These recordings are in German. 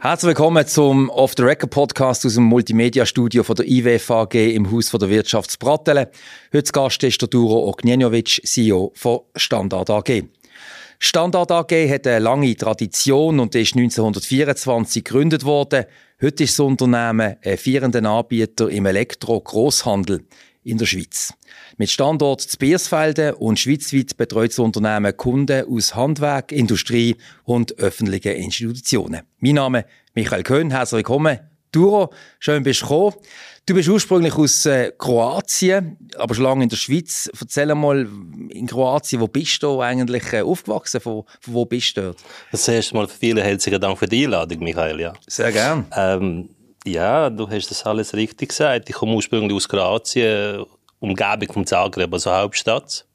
Herzlich willkommen zum Off the Record Podcast aus dem Multimedia-Studio von der IWF AG im Haus von der Wirtschaftsbrattele. Heute Gast ist der Duro Ognjenovic, CEO von Standard AG. Standard AG hat eine lange Tradition und ist 1924 gegründet worden. Heute ist das Unternehmen ein führender Anbieter im Elektro-Grosshandel in der Schweiz. Mit Standort zu Biersfelden und schweizweit betreut das Unternehmen Kunden aus Handwerk, Industrie und öffentlichen Institutionen. Mein Name ist Michael Köhn, herzlich willkommen. Duro, schön bist du gekommen. Du bist ursprünglich aus Kroatien, aber schon lange in der Schweiz. Erzähl mal, in Kroatien, wo bist du eigentlich aufgewachsen? Von wo bist du dort? Das erste Mal vielen herzlichen Dank für die Einladung, Michael. Ja. Sehr gern. Ja, du hast das alles richtig gesagt. Ich komme ursprünglich aus Kroatien, Umgebung von Zagreb, also Hauptstadt.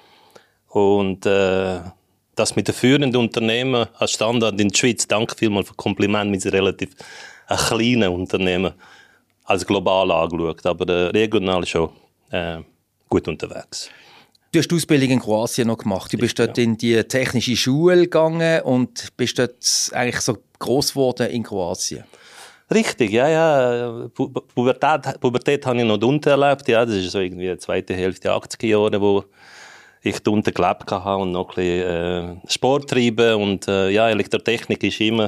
Und das mit den führenden Unternehmen als Standard in der Schweiz, danke vielmals für das Kompliment, mit relativ kleinen Unternehmen als global angeschaut, aber regional schon gut unterwegs. Du hast die Ausbildung in Kroatien noch gemacht. Du bist dort in die technische Schule gegangen und bist dort eigentlich so gross geworden in Kroatien. Richtig, ja. Pubertät habe ich noch unten erlebt. Ja, das ist so irgendwie die zweite Hälfte der 80er Jahre, wo ich da unten gelebt habe und noch ein bisschen Sport treiben. Und Elektrotechnik war immer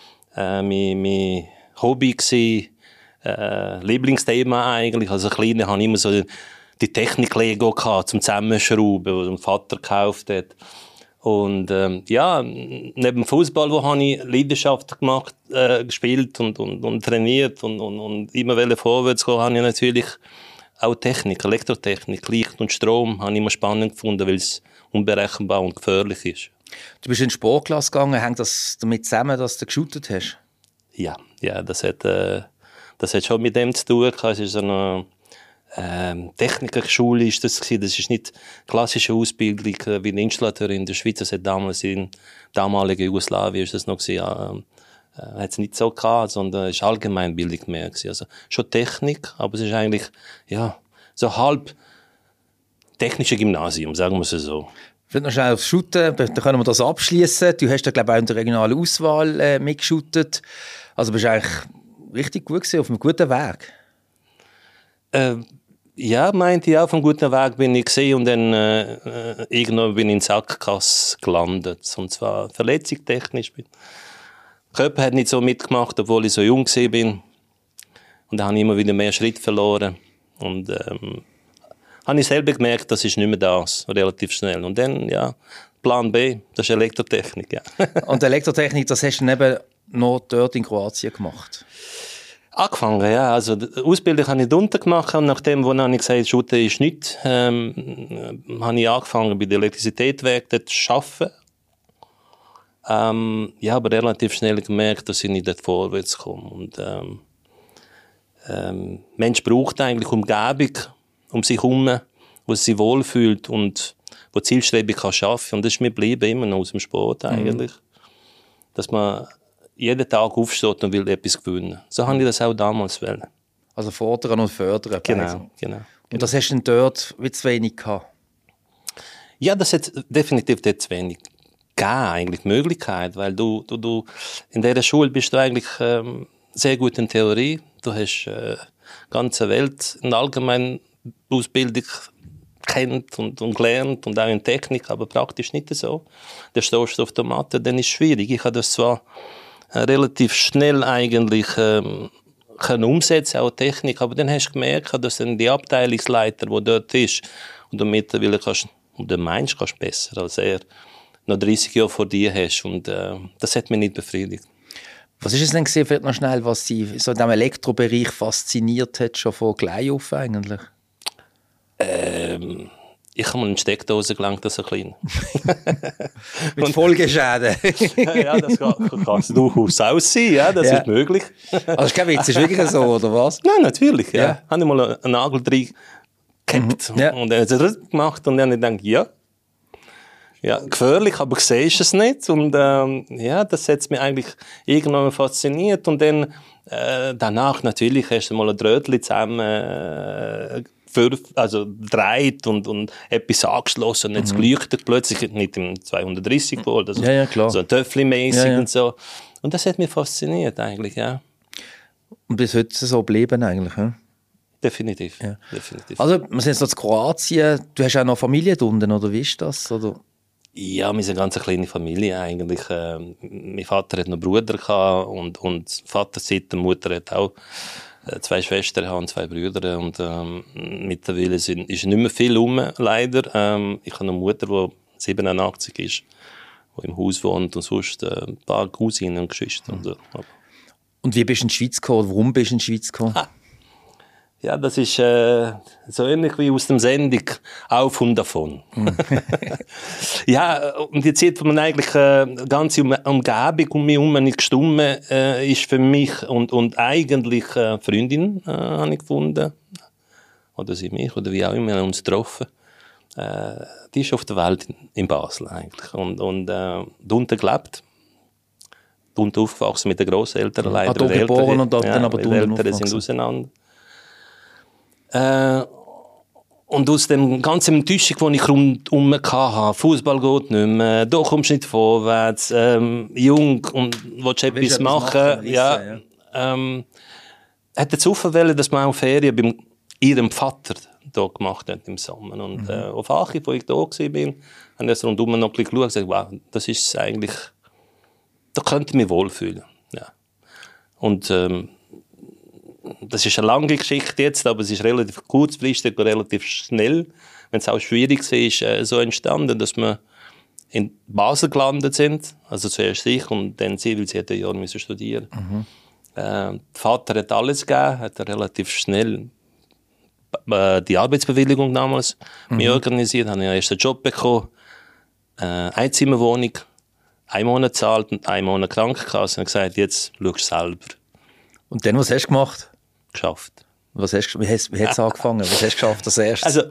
mein Hobby gewesen, Lieblingsthema eigentlich. Also Kleine hatte ich immer so die Technik-Lego zum Zusammenschrauben, die mein Vater gekauft hat. Und neben Fußball, wo habe ich Leidenschaft gemacht, gespielt und trainiert und immer vorwärts gehen, habe ich natürlich auch Technik, Elektrotechnik, Licht und Strom, habe ich immer spannend gefunden, weil es unberechenbar und gefährlich ist. Du bist in die Sportklasse gegangen, hängt das damit zusammen, dass du geshootet hast? Ja, das hat schon mit dem zu tun. Es ist so eine Technikerschule ist das gewesen. Das ist nicht klassische Ausbildung wie ein Installateur in der Schweiz. Das hat damals in damaligen Jugoslawien ist das noch gewesen. Hat es nicht so gehabt, sondern es war Allgemeinbildung mehr gewesen. Also schon Technik, aber es ist eigentlich so halb technische Gymnasium, sagen wir es so. Vielleicht noch schnell aufs Shooten, dann können wir das abschließen. Du hast da glaube ich auch in der regionalen Auswahl mitgeshootet. Also bist du eigentlich richtig gut gewesen, auf einem guten Weg. Ja, meinte ich auch, auf einem guten Weg bin ich gesehen und dann irgendwann bin ich in Sackgasse gelandet. Und zwar verletzungstechnisch. Der Körper hat nicht so mitgemacht, obwohl ich so jung war. Und dann habe ich immer wieder mehr Schritt verloren. Und habe ich selber gemerkt, das ist nicht mehr das, relativ schnell. Und dann, Plan B, das ist Elektrotechnik. Ja. Und Elektrotechnik, das hast du eben noch dort in Kroatien gemacht? Angefangen, ja. Also, die Ausbildung habe ich unten gemacht und nachdem, wo ich gesagt habe, Shooten ist nichts, habe ich angefangen, bei der Elektrizitätswerk dort zu arbeiten. Aber relativ schnell gemerkt, dass ich nicht dort vorwärts komme. Und, Mensch braucht eigentlich Umgebung um sich herum, wo sie sich wohlfühlt und wo zielstrebig kann arbeiten. Und das ist mir geblieben, immer noch aus dem Sport eigentlich. Dass man jeden Tag aufsteht und will etwas gewinnen. So habe ich das auch damals wollen. Also fordern und fördern. Genau. Und das hast du denn dort wie zu wenig gehabt? Ja, das hat definitiv dort zu wenig gegeben, eigentlich die Möglichkeit, weil du in dieser Schule bist du eigentlich sehr gut in Theorie. Du hast die ganze Welt in allgemeinen Ausbildung kennt und gelernt und auch in Technik, aber praktisch nicht so. Dann stehst du auf der Matte, dann ist es schwierig. Ich habe das zwar relativ schnell eigentlich können umsetzen, auch Technik, aber dann hast du gemerkt, dass dann die Abteilungsleiter, der dort ist, und du mittlerweile kannst besser als er noch 30 Jahre vor dir hast und das hat mich nicht befriedigt. Was ist es denn gewesen, vielleicht noch schnell, was Sie so in diesem Elektrobereich fasziniert hat, schon von klein auf eigentlich? Ich habe mir eine Steckdose gelangt, das so klein. Mit Folgeschäden. Ja, das kann es durchaus aussehen, ja, das ist möglich. Also ist kein Witz, ist wirklich so, oder was? Nein, natürlich, ja. Habe ich mal einen Nagel drin gehabt und dann hat es gemacht und dann habe ich gedacht, ja, gefährlich, aber siehst es nicht. Und das hat mich eigentlich irgendwann fasziniert. Und dann danach natürlich hast du mal ein Drötchen zusammen dreht und etwas angeschlossen und jetzt leuchtet plötzlich nicht im 230 Volt, also klar. so ein Töffli-mäßig und so. Und das hat mich fasziniert eigentlich, ja. Und bis heute so bleiben eigentlich, ja? Definitiv, ja. Definitiv. Also, wir sind jetzt noch in Kroatien. Du hast auch noch Familie unten, oder wie ist das? Oder? Ja, wir sind eine ganz kleine Familie eigentlich. Mein Vater hat noch Bruder gehabt und Vaterseite, Mutter hat auch 2 Schwestern und 2 Brüder. Und mittlerweile ist nicht mehr viel rum, leider. Ich habe eine Mutter, die 87 ist, die im Haus wohnt und sonst ein paar Cousinen und Geschwister. Und wie bist du in die Schweiz gekommen? Warum bist du in die Schweiz gekommen? Ja, das ist so ähnlich wie aus dem Sendung «Auf und davon». Ja, und die Zeit, wo man eigentlich ganze Umgebung um mich herum nicht gestummen ist für mich und eigentlich Freundin habe ich gefunden. Oder sie mich, oder wie auch immer, wir haben uns getroffen. Die ist auf der Welt in Basel eigentlich. Und unten gelebt. Unten aufgewachsen mit den Grosseltern. Leider. Da geboren und dann aber die Eltern sind auseinander. Und aus dem ganzen Enttäuschung, die ich rundherum hatte, Fußball geht nicht mehr, da kommst du nicht vorwärts, jung und willst etwas machen. Ja. Hat dazu gewählt, dass man auch Ferien bei ihrem Vater da gemacht hat im Sommer. Und auf Achim, wo ich da war, habe ich das rundherum noch ein bisschen geschaut und gesagt, wow, das ist eigentlich, da könnte ich mich wohlfühlen. Ja. Und das ist eine lange Geschichte jetzt, aber es ist relativ kurzfristig und relativ schnell, wenn es auch schwierig war, so entstanden, dass wir in Basel gelandet sind, also zuerst ich und dann sie, weil sie ein Jahr studieren musste. Der Vater hat alles gegeben, hat relativ schnell die Arbeitsbewilligung damals mir organisiert, habe einen ersten Job bekommen, Einzimmerwohnung, 1 Monat gezahlt und 1 Monat Krankenkasse und gesagt, jetzt schaust du selber. Und dann, was hast du gemacht? Geschafft. Wie hat es angefangen? Was hast du geschafft als erstes? Also,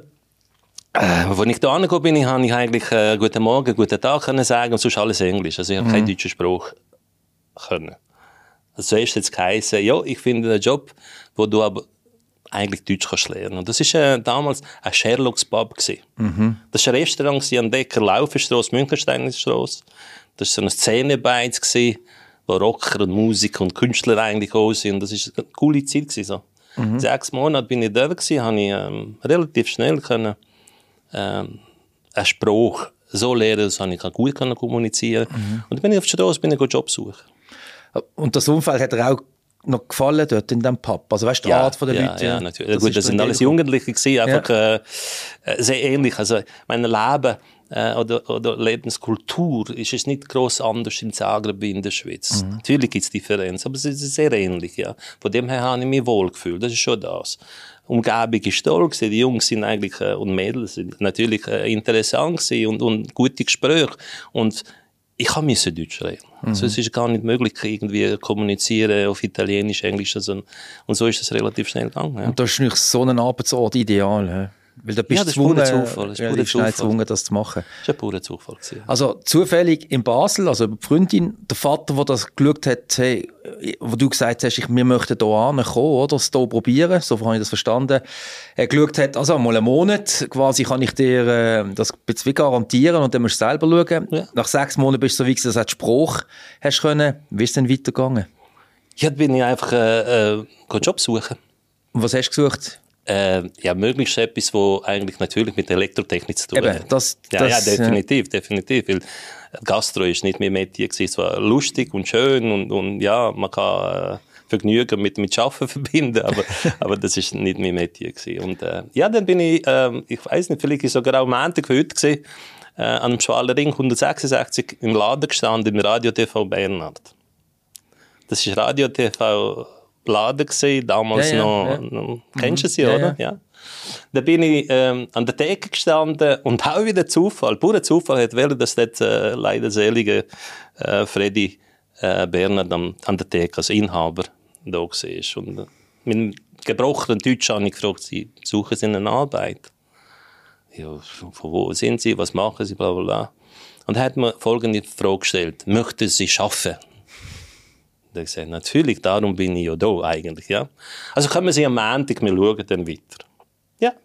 als ich da angekommen bin, habe ich eigentlich «Guten Morgen», «Guten Tag» können sagen und sonst alles Englisch. Also ich habe keinen deutschen Spruch können. Also zuerst hat es geheißen, ja, ich finde einen Job, wo du aber eigentlich Deutsch kannst lernen. Und das war damals ein Sherlock's Pub. Das war ein Restaurant an Decker Laufenstrasse, Münchensteinstrasse. Das war so ein Szenebeiz, wo Rocker und Musiker und Künstler eigentlich auch sind. Und das war eine coole Zeit. So. 6 Monate bin ich da, habe ich relativ schnell können, einen Spruch so lernen, dass ich gut kommunizieren konnte. Und dann bin ich auf der Straße Job suchen. Und das Umfeld hat dir auch noch gefallen dort in diesem Pub? Also weißt du, die Art der Leute? Ja, natürlich. Gut, das sind alles Jugendliche gewesen, einfach sehr ähnlich. Also mein Leben oder Lebenskultur ist es nicht gross anders in Zagreb wie in der Schweiz. Natürlich gibt es Differenzen, aber es ist sehr ähnlich. Ja. Von dem her habe ich mich wohlgefühlt. Das ist schon das. Umgebung ist toll gewesen. Die Jungs sind eigentlich, und Mädels sind natürlich interessant gewesen und gute Gespräche. Und ich musste Deutsch reden. Also es ist gar nicht möglich, irgendwie kommunizieren auf Italienisch, Englisch. Also, und so ist es relativ schnell gegangen. Ja. Und das ist nicht so ein Arbeitsort ideal. He? Weil da bist du gezwungen, das zu machen. Das war ein purer Zufall. Also zufällig in Basel, also die Freundin, der Vater, der das geschaut hat, hey, wo du gesagt hast, wir möchten hier ankommen, oder? Es hier probieren, so habe ich das verstanden. Er geschaut hat, also mal einen Monat, quasi kann ich dir das ein garantieren und dann musst du selber schauen. Ja. Nach 6 Monaten bist du so weit, dass du den Spruch hast können. Wie ist es denn weitergegangen? Ja, dann bin ich einfach einen Job suchen. Und was hast du gesucht? Ja, möglichst etwas, was eigentlich natürlich mit Elektrotechnik zu tun hat. Ja, definitiv. Weil Gastro ist nicht mehr Metier gewesen. Es war lustig und schön und ja, man kann Vergnügen mit Arbeiten verbinden, aber das ist nicht mehr Metier gewesen. Und ja, dann bin ich weiß nicht, vielleicht ist sogar auch am Montag für heute gewesen, an dem Schwalenring 166 im Laden gestanden, im Radio TV Bernhard. Das ist Radio TV Laden gesehen, damals noch kennst du sie, oder? Ja. Da bin ich an der Theke gestanden und auch wieder Zufall, purer Zufall hat wählen, dass dort leider selige Freddy Bernhard an der Theke als Inhaber da war. Und mit gebrochenen Deutsch habe ich gefragt, sie suchen Sie eine Arbeit? Ja, von wo sind Sie, was machen Sie, bla bla bla. Und er hat mir folgende Frage gestellt, möchten Sie arbeiten? Da habe ich gesagt, natürlich, darum bin ich ja da eigentlich. Ja. Also können wir sie am Montag, wir schauen dann weiter. Ja.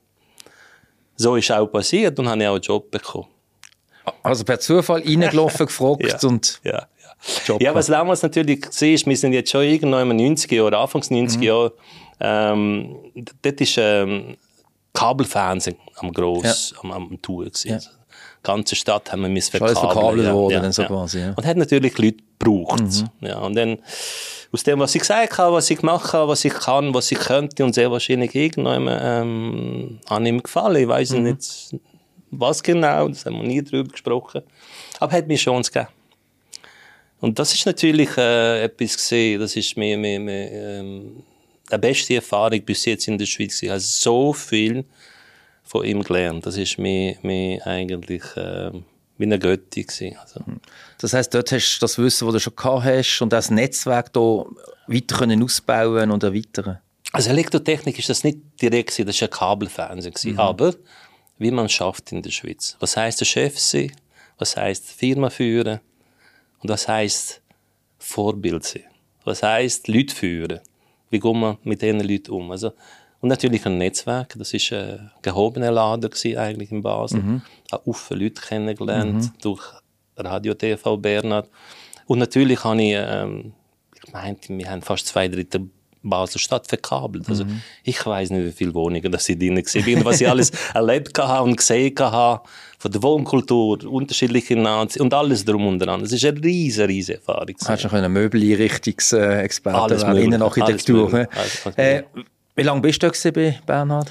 So ist auch passiert und habe ich auch einen Job bekommen. Also per Zufall reingelaufen, gefragt ja, und... Ja. Job Ja, was damals natürlich war, wir sind jetzt schon irgendwann in den 90er Jahren, Anfangs 90er Jahren, dort ist Kabelfernsehen am Tour gewesen. Ja. Die ganze Stadt haben wir verkabelt worden, so quasi. Ja. Und hat natürlich Leute gebraucht. Ja, und dann, aus dem, was ich gesagt habe, was ich gemacht habe, was ich kann, was ich könnte, und sehr wahrscheinlich irgendwann habe ihm gefallen. Ich weiss nicht, was genau, das haben wir nie drüber gesprochen. Aber hat mir Chance gegeben. Und das ist natürlich etwas gesehen, das ist mir die beste Erfahrung bis jetzt in der Schweiz. Ich habe so viel von ihm gelernt. Das ist mir eigentlich wie eine Göttin gewesen. Also. Das heisst, dort hast du das Wissen, das du schon gehabt hast, und das Netzwerk da weiter ausbauen und erweitern. Also Elektrotechnik ist das nicht direkt gewesen, das war ein Kabelfernsehen. Aber wie man es schafft in der Schweiz. Was heisst der Chef sein? Was heisst Firma führen? Und was heisst Vorbild sein? Was heisst Leute führen? Wie geht man mit diesen Leuten um? Also, und natürlich ein Netzwerk. Das war ein gehobener Laden eigentlich in Basel. Ich habe viele Leute kennengelernt durch Radio TV Bernhard. Und natürlich habe ich meinte, wir haben fast 2/3 Basel Stadt verkabelt. Also, ich weiss nicht, wie viele Wohnungen das drin waren, was ich alles erlebt habe und gesehen habe. Von der Wohnkultur, unterschiedliche Nazis und alles drum und dran. Das ist eine riesige Erfahrung. Hast du einen Möbeleinrichtungsexperte werden, Innenarchitektur. Wie lange bist du da bei Bernhard?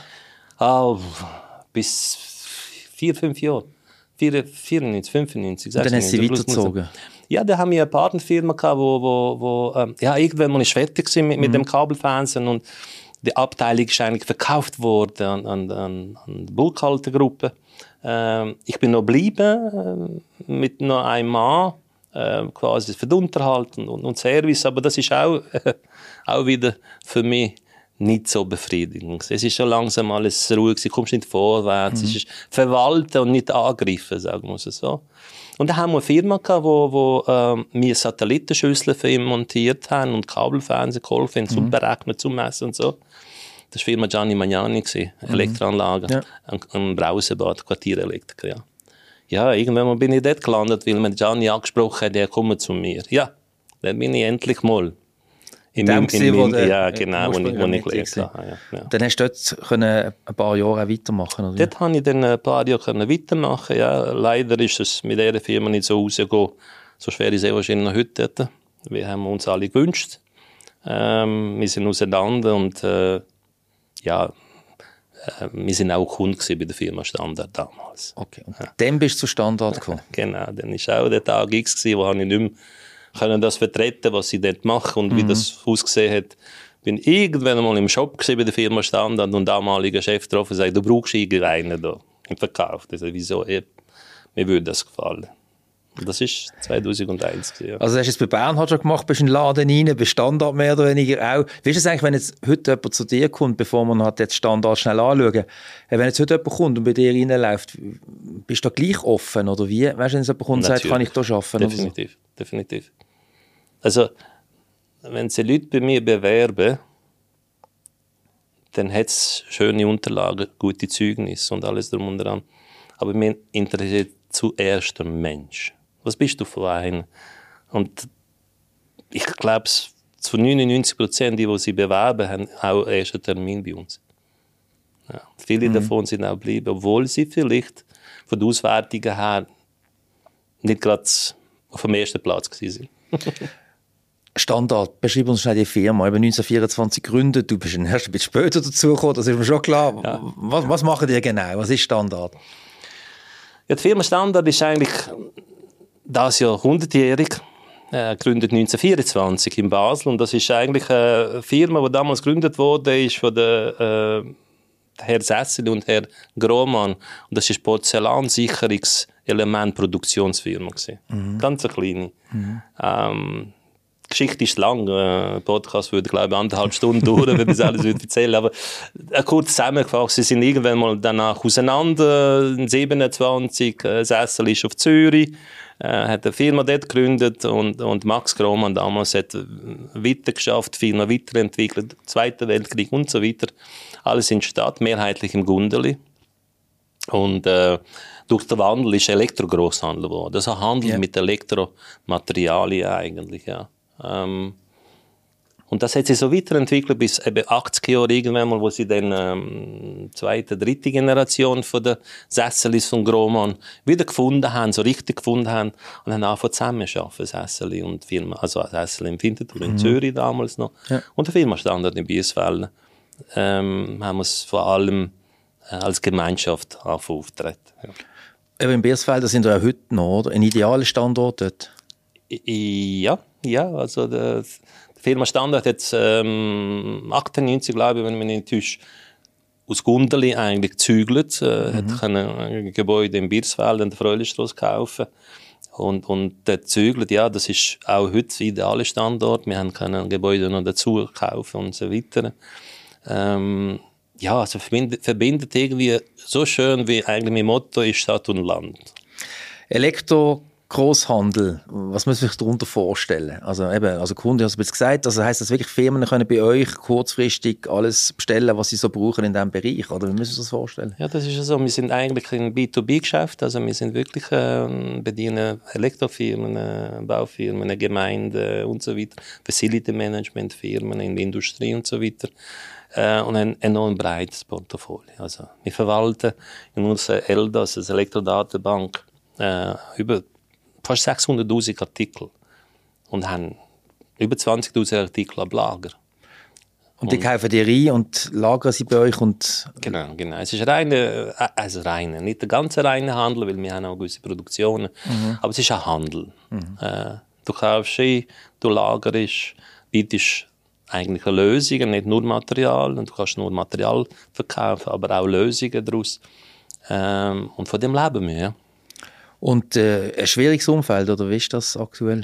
Bis 4-5 Jahre. 94, 95. Und dann hast du sie weitergezogen? Ja, da haben wir eine Partnerfirma gehabt, wo irgendwann mal fertig war mit dem Kabelfernsehen, und die Abteilung ist eigentlich verkauft worden an die Burkhalter-Gruppe. Ich bin noch geblieben, mit noch einem Mann, quasi für den Unterhalt und Service, aber das ist auch wieder für mich nicht so befriedigend. Es ist schon langsam alles ruhig, du kommst nicht vorwärts, es ist verwalten und nicht angreifen, sagen wir es so. Und dann haben wir eine Firma gehabt, wo wir Satellitenschüsseln für ihn montiert haben und Kabelfernsehen geholfen, zum Berechnen, zum Messen und so. Das war die Firma Gianni Magnani, Elektroanlagen, ein Brausenbad, Quartierelektriker. Ja. Ja, irgendwann bin ich dort gelandet, weil mir Gianni angesprochen hat, er komme zu mir. Ja, dann bin ich endlich mal. Ja, genau, wo ich gelernt habe. Ja. Dann hast du dort ein paar Jahre auch weitermachen, oder? Dort konnte ich dann ein paar Jahre weitermachen. Ja. Leider ist es mit dieser Firma nicht so rausgekommen. So schwer ist es wahrscheinlich noch heute dort. Wir haben uns alle gewünscht. Wir sind auseinander und wir sind auch Kunden bei der Firma Standard damals. Okay, und dann bist du zu Standard gekommen? Genau, dann war auch der Tag X, wo ich nicht mehr das vertreten, was sie dort machen und wie das ausgesehen hat. Ich bin irgendwann mal im Shop bei der Firma Standard und damaliger Chef getroffen und sagte, du brauchst irgendeinen da im Verkauf. Ich sagte, wieso? Mir würde das gefallen. Und das war 2001. Ja. Also hast du es bei Bernhard schon gemacht, bist in den Laden rein, bei Standard mehr oder weniger auch. Wie ist es eigentlich, wenn jetzt heute jemand zu dir kommt, bevor man halt jetzt Standard schnell anschauen, wenn jetzt heute jemand kommt und bei dir reinläuft, bist du da gleich offen oder wie? Weißt du, wenn jemand kommt und sagt, kann ich da arbeiten? Definitiv. Also, wenn sich Leute bei mir bewerben, dann hat es schöne Unterlagen, gute Zeugnisse und alles drum und dran. Aber mir interessiert zuerst der Mensch. Was bist du für einen? Und ich glaube, zu 99%, die sich bewerben, haben auch erst einen Termin bei uns. Ja. Viele davon sind auch geblieben, obwohl sie vielleicht von der Auswertung her nicht gerade auf dem ersten Platz waren. Standard, beschreib uns schnell die Firma. Über 1924 gegründet, du bist erst ein bisschen später dazugekommen, das ist mir schon klar. Ja. Was machen die genau? Was ist Standard? Ja, die Firma Standard ist eigentlich das Jahr 100-jährig, gegründet 1924 in Basel. Und das ist eigentlich eine Firma, die damals gegründet wurde, ist von der Herr Sessel und Herr Grohmann. Und das ist Porzellansicherungselement-Produktionsfirma. Ganz eine kleine. Die Geschichte ist lang. Ein Podcast würde, glaube ich, 1,5 Stunden dauern, wenn ich das alles erzählen würde. Aber kurz zusammengefasst, sie sind irgendwann mal danach auseinander. 27, Sessel ist auf Zürich, hat eine Firma dort gegründet und Max Grohmann damals hat weiter geschafft, die Firma weiterentwickelt, Zweiter Weltkrieg und so weiter. Alles in der Stadt, mehrheitlich im Gundeli. Und durch den Wandel ist Elektrogrosshandel geworden. Das ist ein Handel mit Elektromaterialien eigentlich, ja. Und das hat sich so weiterentwickelt bis eben 80 Jahre irgendwann mal, wo sie dann zweite, dritte Generation von der Sesselis von Grohmann wieder gefunden haben, so richtig gefunden haben und haben angefangen zusammen zu arbeiten, Sesseli und Firma, also Sesseli im Winterthur in Zürich damals noch und der Firmenstandort in Biesfeld. Haben wir es vor allem als Gemeinschaft auftreten. Ja. Aber in Biesfeld sind wir auch heute noch, oder? Ein idealer Standort dort? Ja, also der Firma Standard hat 98, glaube ich, wenn man nicht täuscht, aus Gundeli eigentlich gezügelt, hat ein Gebäude in Biesfeld an der Freulichstrasse kaufen und der zügelt, ja, das ist auch heute der ideale Standort. Wir haben ein Gebäude noch dazu kaufen und so weiter. Ja, also verbindet irgendwie so schön, wie eigentlich mein Motto ist Stadt und Land. Grosshandel, was muss man sich darunter vorstellen? Also eben, also Kunde hat es jetzt gesagt, also heisst das wirklich, Firmen können bei euch kurzfristig alles bestellen, was sie so brauchen in diesem Bereich, oder wie müssen Sie das vorstellen? Ja, das ist ja so, wir sind eigentlich ein B2B-Geschäft, also wir sind wirklich bedienen Elektrofirmen, Baufirmen, Gemeinden und so weiter, Facility-Management-Firmen in der Industrie und so weiter. Und ein enorm breites Portfolio. Also wir verwalten in unserer ELDAS, also Elektrodatenbank, über fast 600'000 Artikel und haben über 20'000 Artikel ab Lager. Und die kaufen die rein und lagern sie bei euch? Und Genau. Es ist reine, nicht der ganze reine Handel, weil wir haben auch gewisse Produktionen, aber es ist ein Handel. Du kaufst ein, du lagerst, bietest eigentlich Lösungen, nicht nur Material, und du kannst nur Material verkaufen, aber auch Lösungen daraus. Und von dem leben wir, ja. Und ein schwieriges Umfeld, oder wie ist das aktuell?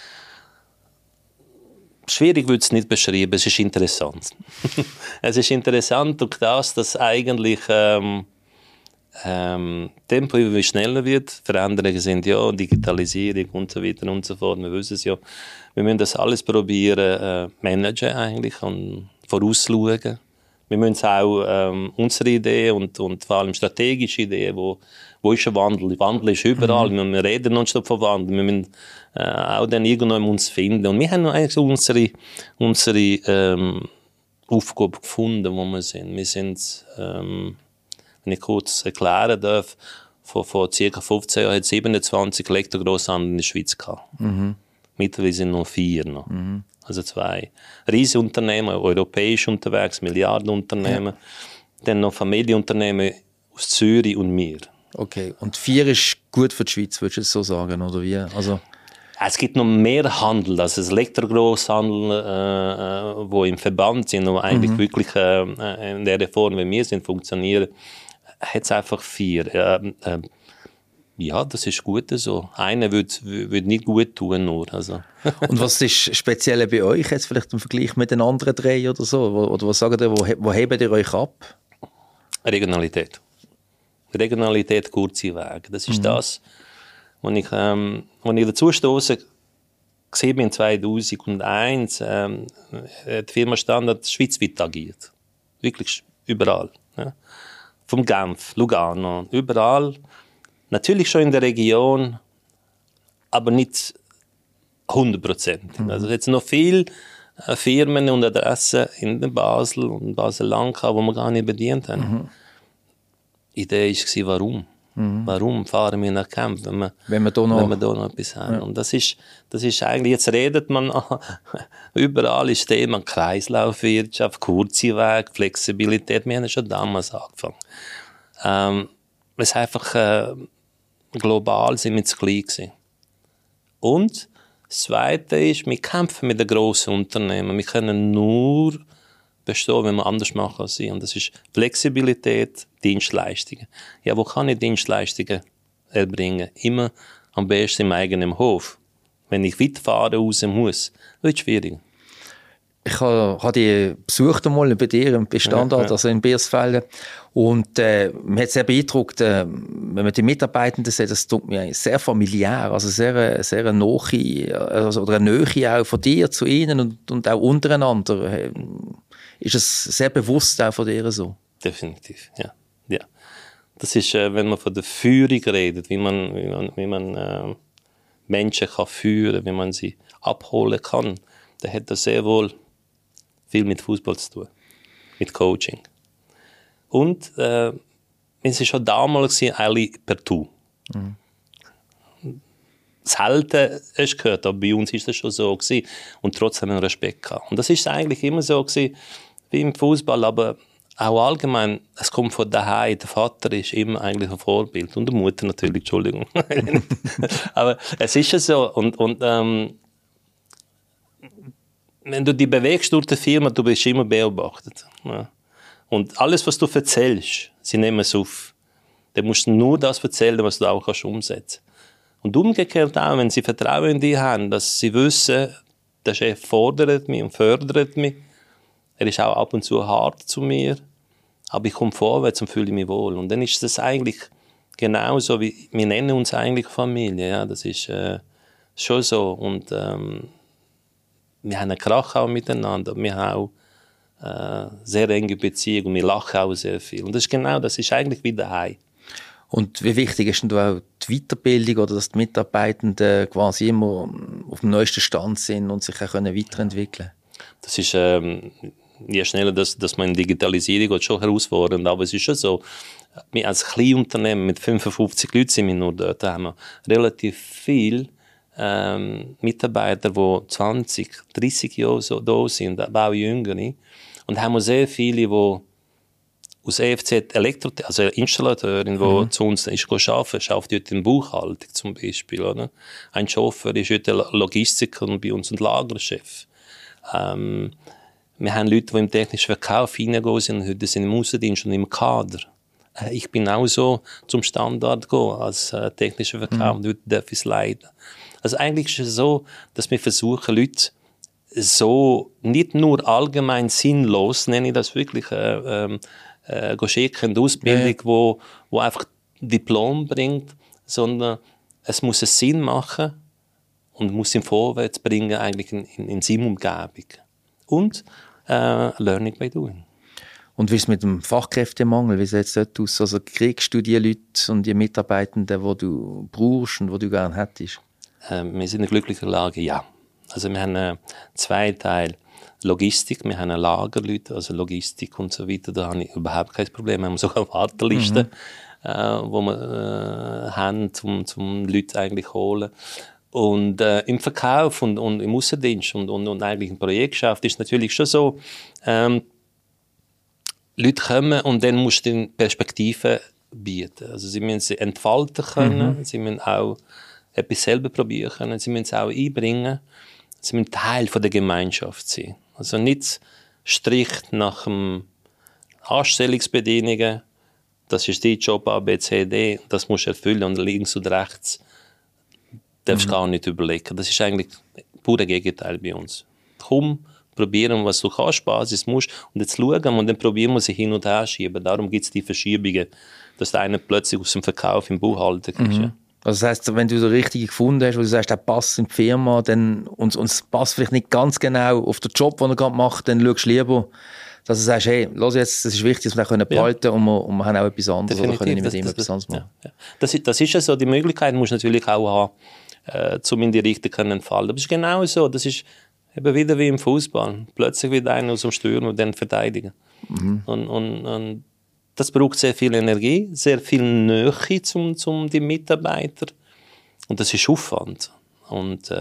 Schwierig würde ich es nicht beschreiben, es ist interessant. Es ist interessant durch das, dass eigentlich Tempo immer schneller wird. Veränderungen sind ja Digitalisierung und so weiter und so fort. Wir wissen es ja. Wir müssen das alles probieren managen eigentlich und vorausschauen. Wir müssen auch unsere Ideen und vor allem strategische Ideen, wo ist ein Wandel? Wandel ist überall. Wir reden nonstop von Wandel. Wir müssen auch dann irgendwann uns finden. Und wir haben eigentlich so unsere Aufgabe gefunden, wo wir sind. Wir sind, wenn ich kurz erklären darf, vor ca. 15 Jahren hat es 27 Elektrogrosshandel in der Schweiz gehabt. Mittlerweile sind noch 4 noch. Also 2 Riesenunternehmen, europäisch unterwegs, Milliardenunternehmen. Dann noch Familienunternehmen aus Zürich und mir. Okay, und 4 ist gut für die Schweiz, würdest du es so sagen, oder wie? Also es gibt noch mehr Handel, also das Elektrogrosshandel, wo im Verband sind und eigentlich wirklich in der Form, wie wir sind, funktionieren, hat es einfach 4. Ja, das ist gut so. Einer würde nicht gut tun, nur. Also. Und was ist speziell bei euch jetzt vielleicht im Vergleich mit den anderen 3 oder so? Oder was sagt ihr, wo hebt ihr euch ab? Regionalität, kurze Wege. Das ist das, was ich dazu stoße, gesehen bin in 2001, die Firma Standard schweizweit agiert. Wirklich überall. Ja. Vom Genf, Lugano, überall. Natürlich schon in der Region, aber nicht 100%. Also jetzt noch viele Firmen und Adressen in Basel und Basel-Land, die wir gar nicht bedient haben. Die Idee war, warum? Warum fahren wir nach Genf, wenn wir da noch etwas haben? Ja. Und das ist eigentlich, jetzt redet man, überall ist Thema Kreislaufwirtschaft, kurze Wege, Flexibilität. Wir haben ja schon damals angefangen. Es einfach global sind wir zu klein gewesen. Und das Zweite ist, wir kämpfen mit den grossen Unternehmen. Wir können nur bestehen, wenn wir anders machen als sie. Und das ist Flexibilität, Dienstleistungen. Ja, wo kann ich Dienstleistungen erbringen? Immer am besten im eigenen Hof. Wenn ich weit fahren raus muss, wird es schwierig. Ich habe die besucht einmal bei dir bei Standard, also in Biesfeld. Und mir hat sehr beeindruckt, wenn man die Mitarbeitenden sieht, das tut mir sehr familiär, also sehr nahe, also, oder eine Nähe auch von dir zu ihnen und auch untereinander. Ist es sehr bewusst auch von dir so? Definitiv, ja. Das ist, wenn man von der Führung redet, wie man Menschen kann führen, wie man sie abholen kann, dann hat das sehr wohl viel mit Fußball zu tun, mit Coaching. Und es war schon damals eigentlich per Du. Mhm. Selten hast du gehört, aber bei uns war das schon so gewesen. Und trotzdem einen Respekt gehabt. Und das ist eigentlich immer so gewesen, wie im Fußball, aber auch allgemein, es kommt von daheim. Der Vater ist immer eigentlich ein Vorbild. Und die Mutter natürlich, Entschuldigung. Aber es ist ja so. Und wenn du dich bewegst durch die Firma, du bist immer beobachtet. Ja. Und alles, was du erzählst, sie nehmen es auf. Dann musst du nur das erzählen, was du auch umsetzen kannst. Und umgekehrt auch, wenn sie Vertrauen in dich haben, dass sie wissen, der Chef fordert mich und fördert mich. Er ist auch ab und zu hart zu mir, aber ich komme vorwärts und fühle mich wohl. Und dann ist das eigentlich genauso, wie wir nennen uns eigentlich Familie. Ja, das ist schon so. Und wir haben einen Krach auch miteinander. Wir haben auch sehr enge Beziehung und wir lachen auch sehr viel. Und das ist eigentlich wie daheim. Und wie wichtig ist denn auch die Weiterbildung oder dass die Mitarbeitenden quasi immer auf dem neuesten Stand sind und sich auch weiterentwickeln können? Das ist je schneller dass man in Digitalisierung geht, schon herausfordernd, aber es ist schon so, wir als Kleinunternehmen mit 55 Leuten sind wir nur dort, da haben wir relativ viele Mitarbeiter, die 20, 30 Jahre so da sind, aber auch Jüngere. Und haben wir sehr viele, die aus EFZ also Installateurin, die zu uns ist arbeiten, schafft dort in Buchhaltung zum Beispiel. Oder? Ein Chauffeur ist heute Logistiker und bei uns ein Lagerchef. Wir haben Leute, die im technischen Verkauf hineingehen sind, heute sind im Aussendienst und im Kader. Ich bin auch so zum Standard gehen als technischer Verkauf und heute darf ich es leiden. Also eigentlich ist es so, dass wir versuchen, Leute so nicht nur allgemein sinnlos, nenne ich das wirklich, schicken, die Ausbildung, wo einfach Diplom bringt, sondern es muss einen Sinn machen und muss ihn vorwärts bringen, eigentlich in seiner Umgebung. Und Learning by Doing. Und wie ist es mit dem Fachkräftemangel? Wie sieht es dort aus? Also kriegst du die Leute und die Mitarbeitenden, die du brauchst und die du gerne hättest? Wir sind in einer glücklichen Lage, ja. Also wir haben zwei Teile. Logistik, wir haben Lagerleute, also Logistik und so weiter, da habe ich überhaupt kein Problem. Wir haben sogar Wartelisten, wo wir haben, um Leute eigentlich zu holen. Und im Verkauf und im Aussendienst und eigentlich im Projektgeschäft ist es natürlich schon so, Leute kommen und dann musst du ihnen Perspektiven bieten. Also sie müssen sie entfalten können, sie müssen auch etwas selber probieren können, sie müssen es auch einbringen, sie müssen Teil von der Gemeinschaft sein. Also nicht strikt nach dem Anstellungsbedingungen, das ist dein Job A, B, C, D, das musst du erfüllen und links und rechts darfst du gar nicht überlegen. Das ist eigentlich pure Gegenteil bei uns. Komm, probieren, was du kannst, Basis musst und jetzt schauen und dann probieren wir sie hin und her schieben. Darum gibt es die Verschiebungen, dass der eine plötzlich aus dem Verkauf im Buchhaltung ist. Ja. Also das heisst, wenn du den richtigen gefunden hast, wo du sagst, der passt in die Firma, dann, und es passt vielleicht nicht ganz genau auf den Job, den er gerade macht, dann schaust du lieber, dass du sagst, hey, los jetzt, das ist wichtig, dass wir den behalten und wir haben auch etwas anderes, definitiv, oder können mit ihm etwas anderes machen. Ja. Das ist ja so, die Möglichkeit musst du natürlich auch haben, um in die Richtung zu entfalten. Aber es ist genau so, das ist eben wieder wie im Fußball. Plötzlich wird einer aus dem Sturm und dann verteidigen. Und das braucht sehr viel Energie, sehr viel Nähe zum die Mitarbeiter. Und das ist Aufwand. Und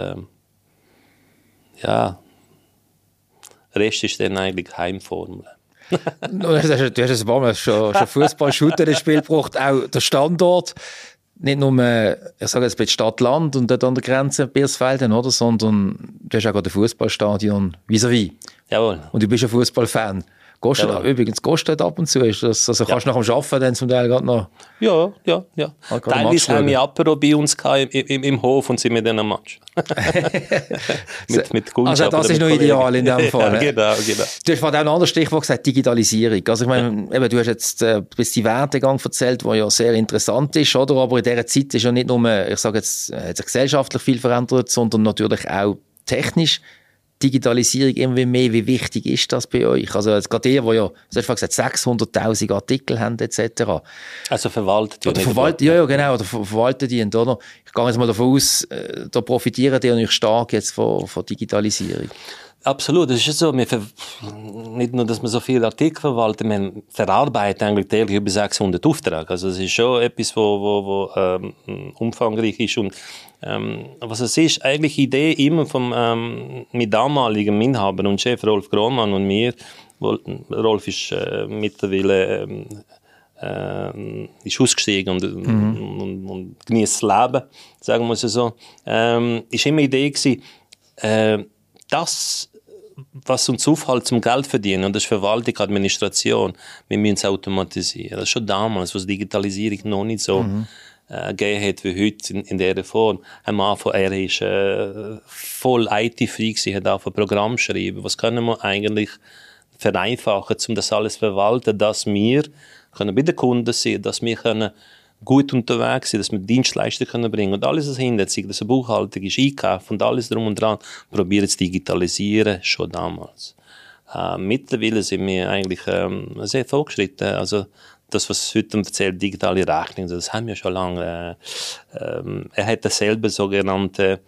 ja, der Rest ist dann eigentlich Heimformel. Du hast ein paar Mal schon Fußball-Shooter ins Spiel gebracht, auch der Standort. Nicht nur, ich sage jetzt bei Stadt-Land und dort an der Grenze Birsfelden, oder? Sondern du hast auch gerade ein Fußballstadion vis-à-vis. Jawohl. Und du bist ein Fußballfan. Übrigens, kostet ab und zu. Also kannst du nach dem Arbeiten dann zum Teil gerade noch... Ja. Teilweise haben wir Apero bei uns im Hof und sind mit einem Match. mit also das ist noch ideal in dem Fall. Ja, genau. Du hast vorhin auch ein anderes Stichwort gesagt, Digitalisierung. Also ich meine, eben, du hast jetzt bis die Werdegang erzählt, der ja sehr interessant ist, oder? Aber in dieser Zeit ist ja nicht nur, ich sage jetzt, hat sich gesellschaftlich viel verändert, sondern natürlich auch technisch. Digitalisierung immer mehr? Wie wichtig ist das bei euch? Also jetzt gerade ihr, wo ja, du hast gesagt, 600'000 Artikel haben etc. Also verwaltet. Ja, genau, oder verwaltet die, oder? Ich gehe jetzt mal davon aus, da profitieren die natürlich stark jetzt von Digitalisierung. Absolut, das ist so. Nicht nur, dass wir so viele Artikel verwalten, wir verarbeiten eigentlich täglich über 600 Aufträge. Also es ist schon etwas, wo umfangreich ist. Und was es ist, eigentlich die Idee immer vom mit damaligen Inhaber und Chef Rolf Grohmann und mir. Rolf ist mittlerweile ist ausgestiegen und genießt das Leben, sagen wir es so. Ist immer die Idee gewesen, das, was uns aufhält zum Geld verdienen, und das ist Verwaltung, Administration, wir müssen es automatisieren. Das ist schon damals, was Digitalisierung noch nicht so gegeben hat wie heute in dieser Form. Am Anfang, er ist voll IT-free gewesen, hat auch ein Programm geschrieben. Was können wir eigentlich vereinfachen, um das alles zu verwalten, dass wir können bei den Kunden sein, dass wir können gut unterwegs sind, dass wir Dienstleister können bringen und alles, was hinter sich, dass eine Buchhaltung ist, Einkauf und alles drum und dran, probieren zu digitalisieren, schon damals. Mittlerweile sind wir eigentlich sehr fortgeschritten. Also das, was heute erzählt, digitale Rechnung, das haben wir schon lange. Er hat dasselbe sogenannte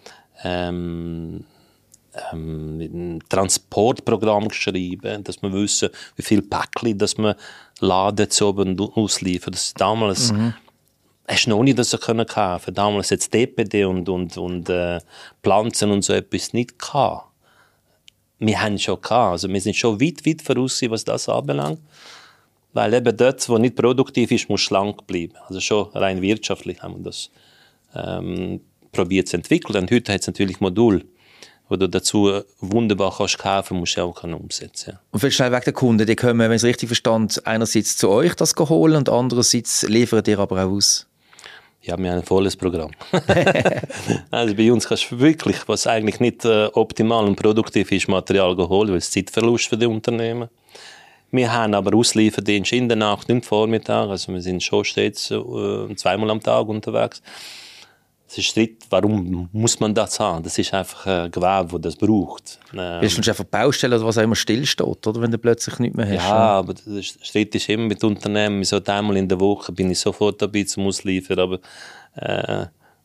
Transportprogramm geschrieben, dass wir wissen, wie viel Päckchen, dass wir laden zu oben und ausliefern. Das damals hast du noch nicht das kaufen können. Damals hat es DPD und Pflanzen und so etwas nicht gehabt. Wir haben es schon gehabt. Also wir sind schon weit voraus, was das anbelangt. Weil eben dort, wo nicht produktiv ist, muss schlank bleiben. Also schon rein wirtschaftlich haben wir das probiert zu entwickeln. Und heute hat es natürlich Modul, wo du dazu wunderbar kannst kaufen, musst du auch umsetzen. Ja. Und viel schnell weg der Kunden, die kommen, wenn ich es richtig verstand, einerseits zu euch das holen und andererseits liefern ihr aber auch aus. Ja, wir haben ein volles Programm. Also bei uns kannst du wirklich, was eigentlich nicht optimal und produktiv ist, Material holen, weil es Zeitverlust für die Unternehmen. Wir haben aber Auslieferdienst in der Nacht und im Vormittag, also wir sind schon stets zweimal am Tag unterwegs. Es ist Schritt, warum muss man das haben? Das ist einfach ein Gewerbe, das das braucht. Ist es einfach Baustelle oder was auch immer stillsteht, oder? Wenn du plötzlich nichts mehr hast. Ja, aber der Schritt ist immer mit Unternehmen. So einmal in der Woche bin ich sofort dabei zum Ausliefern, aber die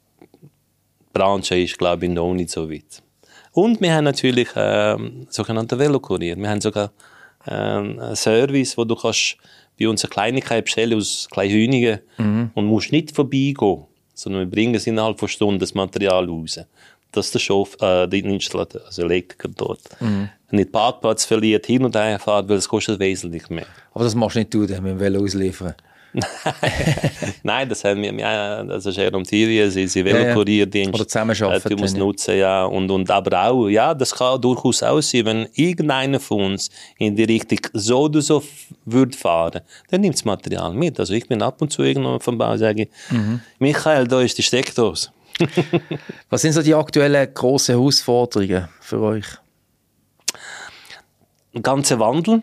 Branche ist, glaube ich, noch nicht so weit. Und wir haben natürlich sogenannte Velokurier. Wir haben sogar einen Service, wo du kannst bei uns eine Kleinigkeit bestellen aus Kleinhünigen und musst nicht vorbeigehen, sondern wir bringen es innerhalb von Stunden das Material raus. Das ist der Installateur, also Elektriker dort. Nicht Parkplatz verliert, hin und her fährt, weil es kostet wesentlich mehr. Aber das machst nicht du, mit dem Velo ausliefern. Nein, das haben wir, also Jerome Thierry, sie Velokurierdienst. Oder zusammenarbeiten. Du musst nutzen, ja. Und aber auch, ja, das kann durchaus auch sein, wenn irgendeiner von uns in die Richtung so oder so würde fahren, dann nimmt das Material mit. Also ich bin ab und zu irgendwo vom Bau und sage, Michael, da ist die Steckdose. Was sind so die aktuellen grossen Herausforderungen für euch? Ein ganzer Wandel.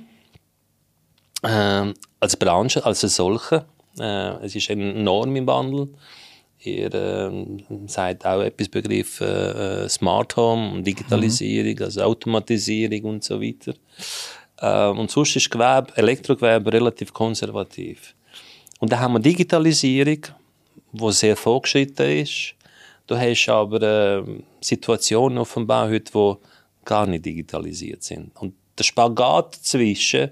Als Branche, als solche. Es ist enorm im Wandel. Ihr sagt auch etwas Begriff Smart Home und Digitalisierung, also Automatisierung und so weiter. Und sonst ist Gewerbe, Elektrogewerbe relativ konservativ. Und dann haben wir Digitalisierung, die sehr fortgeschritten ist. Du hast aber Situationen offenbar heute, die gar nicht digitalisiert sind. Und der Spagat zwischen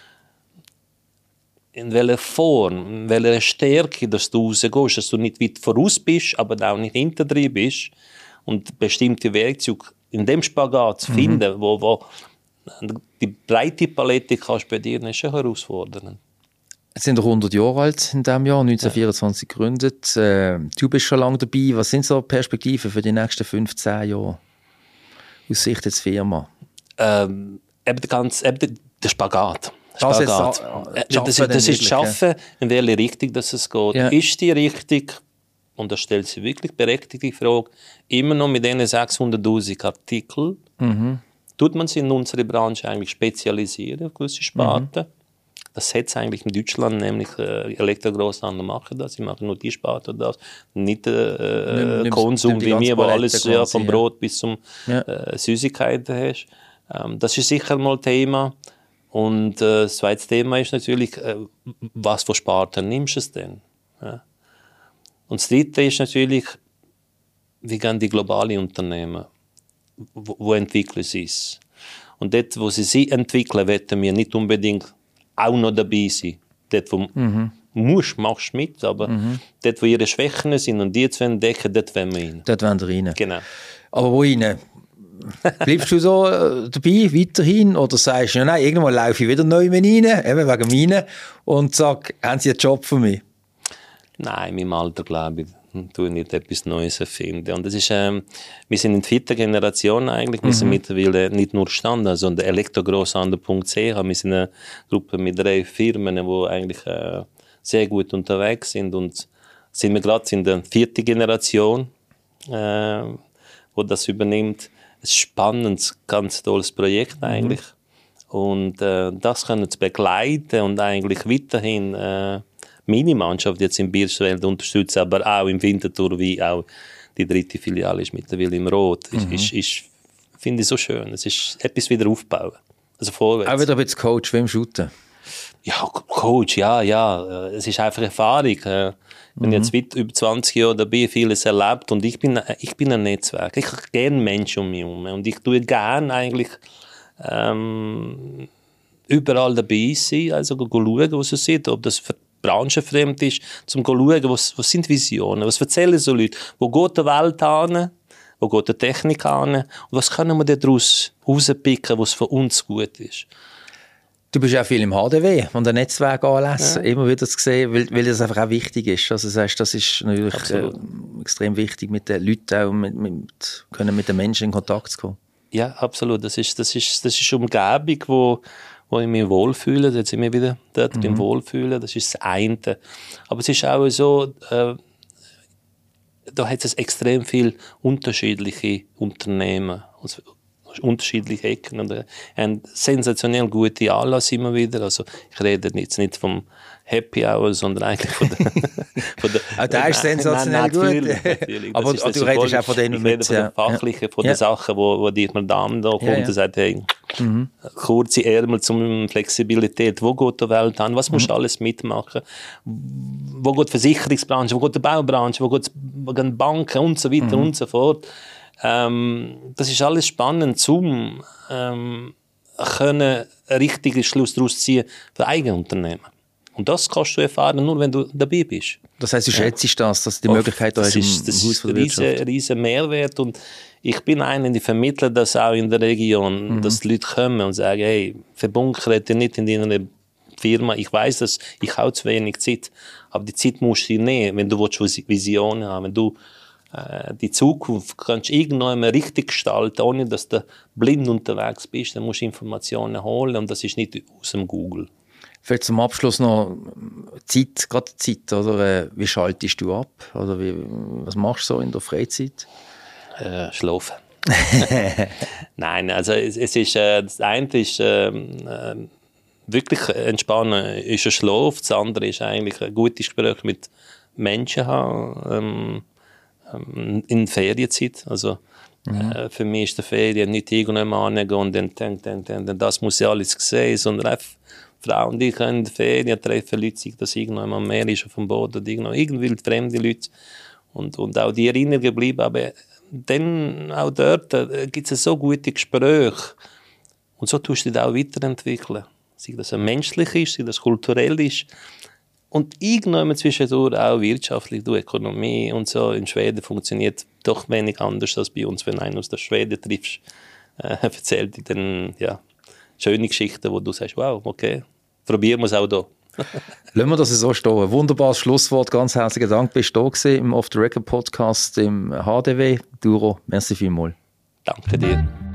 in welcher Form, in welcher Stärke, dass du rausgehst, dass du nicht weit voraus bist, aber auch nicht hinter drin bist und bestimmte Werkzeuge in dem Spagat zu finden, wo die breite Palette kannst bedienen, ist schon herausfordernd. Jetzt sind wir 100 Jahre alt in diesem Jahr, 1924 gegründet. Du bist schon lange dabei. Was sind so Perspektiven für die nächsten 15 Jahre aus Sicht der Firma? Eben der Spagat. Das ist das Schaffen, in welche Richtung es geht. Ja. Ist die Richtung, und da stellt sich wirklich berechtigte Frage, immer noch mit diesen 600'000 Artikeln, tut man sich in unserer Branche eigentlich spezialisieren auf gewisse Sparten? Das hat es eigentlich in Deutschland, nämlich Elektrogrosshandel machen das. Sie machen nur die Sparte oder das. Nicht Konsum wie mir, wo alles quasi, vom Brot bis zum Süßigkeiten hast. Das ist sicher mal Thema. Und das zweite Thema ist natürlich, was für Sparten nimmst du es denn? Ja. Und das dritte ist natürlich, wie gehen die globalen Unternehmen? Wo entwickeln sie es? Und dort, wo sie entwickeln, wollen wir nicht unbedingt auch noch dabei sein. Dort, wo machst du mit, aber dort, wo ihre Schwächen sind und die zu entdecken, dort wollen wir rein. Dort wollen wir rein. Genau. Aber wo rein? Bleibst du so dabei, weiterhin? Oder sagst du, ja, nein, irgendwann laufe ich wieder neu rein, eben wegen meinen, und sag, haben Sie einen Job für mich? Nein, in meinem Alter, glaube ich, tue ich nicht etwas Neues erfinden. Und das ist, wir sind in der vierten Generation eigentlich, wir sind mittlerweile nicht nur Standard, sondern elektrogrosshandel.ch, wir sind eine Gruppe mit 3 Firmen, die eigentlich sehr gut unterwegs sind, und sind wir gerade in der 4. Generation, wo das übernimmt. Ein spannendes, ganz tolles Projekt eigentlich. Und das können wir begleiten und eigentlich weiterhin meine Mannschaft jetzt in Biersfeld unterstützen, aber auch im Winterthur, wie auch die 3. Filiale ist mittlerweile im Rot. Ich finde ich so schön. Es ist etwas wieder aufbauen. Also vorwärts. Auch wieder ein bisschen Coach wie im Shooten. Ja, Coach, ja. Es ist einfach Erfahrung. Ich bin jetzt weit über 20 Jahre dabei, vieles erlebt, und ich bin ein Netzwerk. Ich habe gerne Menschen um mich herum und ich tue gerne eigentlich überall dabei sein, also schauen, was es sieht, ob das branchenfremd ist, zum schauen, was sind Visionen, was erzählen so Leute, wo geht die Welt hin, wo geht die Technik hin und was können wir daraus rauspicken, was für uns gut ist. Du bist ja viel im HDW und ein Netzwerk anlässen, immer wieder zu sehen, weil das einfach auch wichtig ist. Also das heißt, das ist natürlich extrem wichtig, mit den Leuten auch mit den Menschen in Kontakt zu kommen. Ja, absolut. Das ist eine Umgebung, wo ich mich wohlfühle. Jetzt sind wir wieder dort beim Wohlfühlen. Das ist das eine. Aber es ist auch so, da hat es extrem viele unterschiedliche Unternehmen, also unterschiedliche Ecken, und ein sensationell gute Anlass immer wieder. Also ich rede jetzt nicht vom Happy Hour, sondern eigentlich von der auch der ist sensationell gut. Natürlich. Aber du redest auch von denen mit... Ich rede von der Fachlichen, von den Sachen, wo die Madame da kommt und sagt, hey, kurze Ärmel zum Flexibilität, wo geht die Welt an, was musst du alles mitmachen, wo geht die Versicherungsbranche, wo geht die Baubranche, wo geht die Banken und so weiter und so fort. Das ist alles spannend, zum können einen richtigen Schluss daraus ziehen für eigene Unternehmen. Und das kannst du erfahren, nur wenn du dabei bist. Das heisst, du schätzt das, dass die Möglichkeit da ist im Haus von der Wirtschaft? Das ist ein riesen Mehrwert, und ich bin einer, der vermittelt das auch in der Region, dass die Leute kommen und sagen, hey, verbunkere dich nicht in deiner Firma, ich weiss das, ich habe zu wenig Zeit, aber die Zeit musst du nehmen, wenn du Visionen haben, wenn du die Zukunft kannst du irgendwann richtig gestalten, ohne dass du blind unterwegs bist, dann musst du Informationen holen, und das ist nicht aus dem Google. Vielleicht zum Abschluss noch Zeit, gerade Zeit, oder? Wie schaltest du ab? Oder was machst du so in der Freizeit? Schlafen. Nein, also es ist, das eine ist wirklich entspannen, ist ein Schlaf, das andere ist eigentlich ein gutes Gespräch mit Menschen haben, in Ferienzeit. Also für mich ist die Ferien nicht irgendwann hingehen und dann denken, das muss ja alles sehen, sondern einfach Frauen, die können in der Ferien treffen, Leute, sei das irgendwann am Meer ist, auf dem Boden, oder irgendwie fremde Leute, und auch die Erinnerung geblieben, aber dann auch dort gibt es so gute Gespräche, und so tust du dich auch weiterentwickeln, sei das menschlich ist, sei das kulturell ist, und irgendwann zwischendurch auch wirtschaftlich, die Ökonomie und so. In Schweden funktioniert doch wenig anders als bei uns. Wenn du einen aus der Schweden triffst, erzählt dir dann schöne Geschichten, wo du sagst, wow, okay, probieren wir es auch hier. Lassen wir das so stehen. Ein wunderbares Schlusswort. Ganz herzlichen Dank, bist du da im Off the Record Podcast im HDW. Duro, merci vielmals. Danke dir.